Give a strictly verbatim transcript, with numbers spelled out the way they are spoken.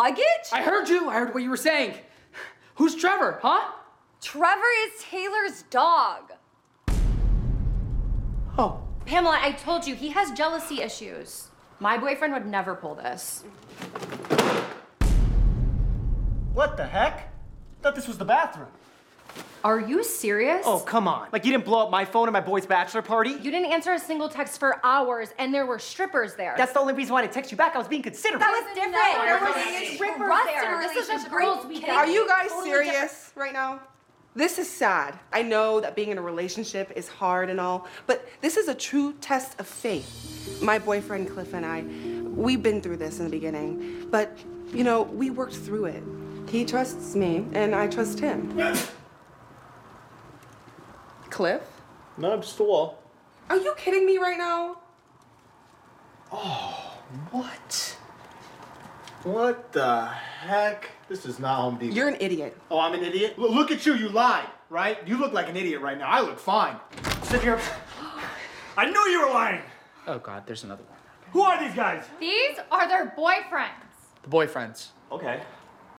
luggage? I heard you. I heard what you were saying. Who's Trevor, huh? Trevor is Taylor's dog. Oh. Pamela, I told you, he has jealousy issues. My boyfriend would never pull this. What the heck? Thought this was the bathroom. Are you serious? Oh, come on. Like, you didn't blow up my phone at my boy's bachelor party? You didn't answer a single text for hours, and there were strippers there. That's the only reason why I didn't text you back. I was being considerate. That was different. There were strippers there. This is a girls' weekend. Are you guys Totally serious different. right now? This is sad. I know that being in a relationship is hard and all, but this is a true test of faith. My boyfriend Cliff and I, we've been through this in the beginning, but, you know, we worked through it. He trusts me, and I trust him. Cliff? No, I'm just a wall. Are you kidding me right now? Oh, what? What the heck? This is not Home Depot. You're an idiot. Oh, I'm an idiot? L- look at you, you lied, right? You look like an idiot right now. I look fine. Sit here. I knew you were lying. Oh, God, there's another one. Who are these guys? These are their boyfriends. The boyfriends. Okay.